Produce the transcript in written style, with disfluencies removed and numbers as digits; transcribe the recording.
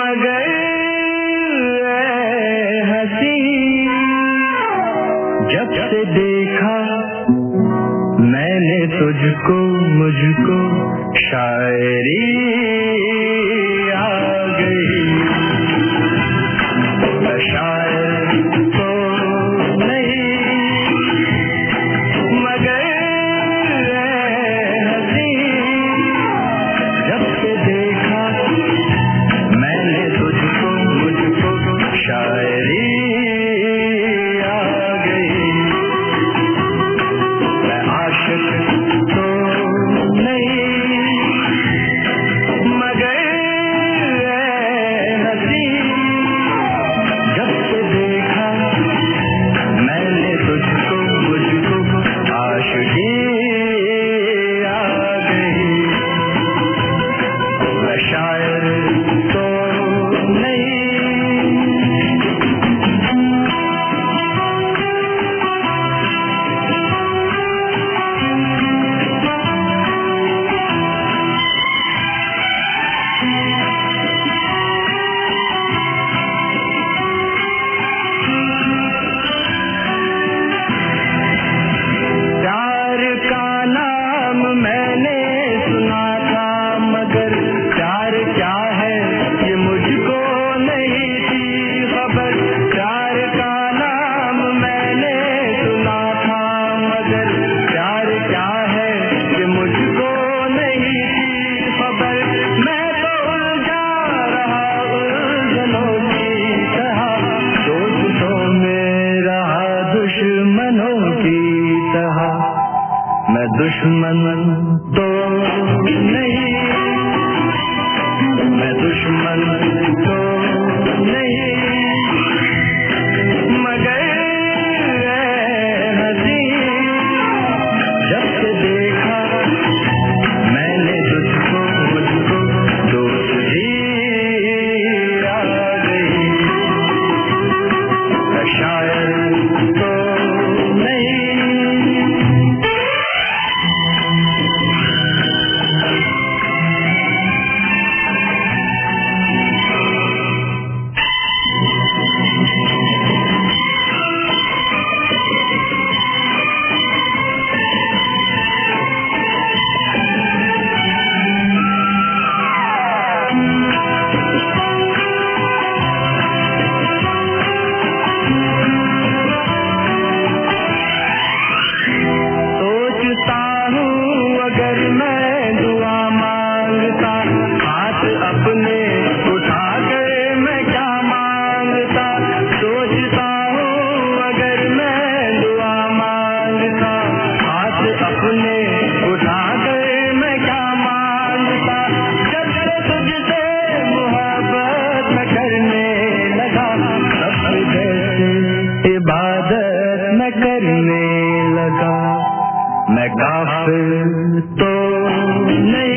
मगर हंसी जब से देखा मैंने तुझको मुझको शायरी आ गई। शायर तो नहीं मगर हंसी जब से देखा मैंने तुझको मुझको शायरी आ गई। मैं आशिक तो नहीं मगर हंसी जब से देखा मैंने तुझको मुझको आशिकी आ गई। मैं शायर तो नहीं प्यार का नाम मैंने सुना था मगर प्यार क्या है ये मुझको नहीं थी खबर। प्यार का नाम मैंने सुना था मगर प्यार क्या है ये मुझको नहीं थी खबर। मैं तो उलझा रहा उलझनों की तरह दोस्तों में रहा दुश्मनों की तरह। मैं दुश्मन तो नहीं मैं दुश्मन तो नहीं मगर हंसी जब से देखा मैंने तुझको मुझको दोस्ती आ गई। शायर तो नहीं सोचता हूँ अगर मैं दुआ मांगता हाथ अपने उठा कर मैं क्या मांगता। सोचता हूँ अगर मैं दुआ मांगता हाथ अपने उठा कर मैं क्या मांगता। जब से तुझसे मोहब्बत मैं करने लगा सब जैसे इबादत मैं करने लगा। मैं काफिर तो नहीं